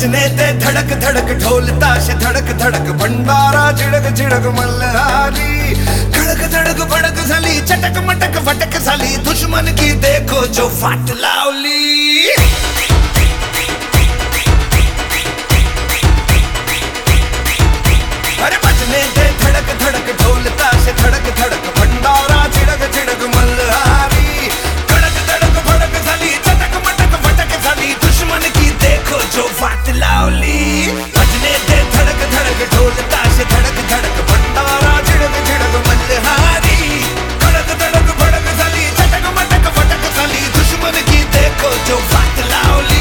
बजने ते धड़क धड़क ढोल ताश धड़क धड़क भंडारा झिड़क झिड़क मल्हारी खड़क धड़क भड़क साली चटक मटक फटक साली दुश्मन की देखो जो फाट लावली। अरे बजने ते धड़क धड़क ढोल ताश धड़क धड़क भंडारा झिड़क झिड़क मल्हारी खड़क धड़क भड़क साली चटक मटक फटक साली दुश्मन की देखो जो फाट लावली। बजने ते धड़क धड़क ढोल ताश धड़क धड़क भंडारा झिड़क झिड़क मल्हारी खड़क धड़क भड़क साली चटक मटक फटक साली दुश्मन की देखो जो फाट लावली।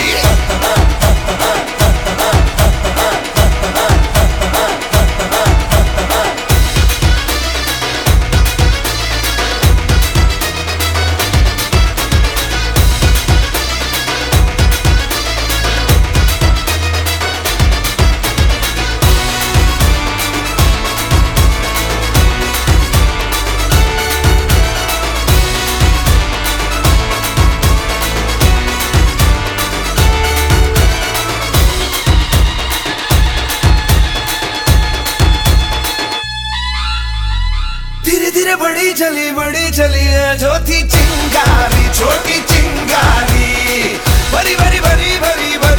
धीरे धीरे बड़ी चली है जो थी चिंगारी छोटी चिंगारी भरी भरी भरी भरी भरी